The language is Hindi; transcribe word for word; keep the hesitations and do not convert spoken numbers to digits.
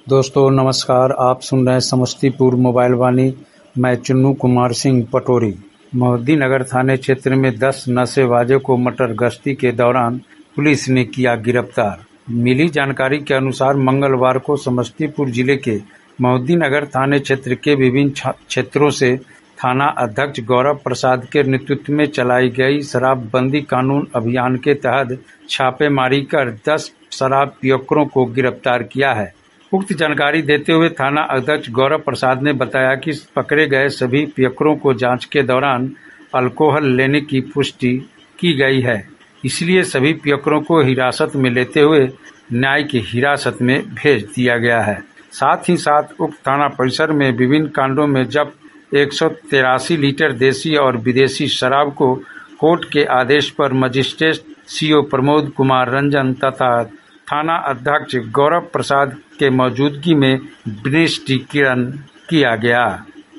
दोस्तों नमस्कार। आप सुन रहे हैं समस्तीपुर मोबाइल वाणी। मैं चुन्नू कुमार सिंह पटोरी। मोहद्दीनगर थाने क्षेत्र में दस नशेबाजों को मटर गश्ती के दौरान पुलिस ने किया गिरफ्तार। मिली जानकारी के अनुसार मंगलवार को समस्तीपुर जिले के मोहद्दीनगर थाने क्षेत्र के विभिन्न क्षेत्रों से थाना अध्यक्ष गौरव प्रसाद के नेतृत्व में चलाई गई शराबबंदी कानून अभियान के तहत छापेमारी कर दस शराब पियक्करों को गिरफ्तार किया है। उक्त जानकारी देते हुए थाना अध्यक्ष गौरव प्रसाद ने बताया कि पकड़े गए सभी पियक्करों को जांच के दौरान अल्कोहल लेने की पुष्टि की गई है, इसलिए सभी पियक्करों को हिरासत में लेते हुए न्यायिक हिरासत में भेज दिया गया है। साथ ही साथ उक्त थाना परिसर में विभिन्न कांडों में जब्त एक सौ तिरासी लीटर देसी और विदेशी शराब को कोर्ट के आदेश पर मजिस्ट्रेट सीओ प्रमोद कुमार रंजन तथा थाना अध्यक्ष गौरव प्रसाद के मौजूदगी में निष्क्रियण किया गया।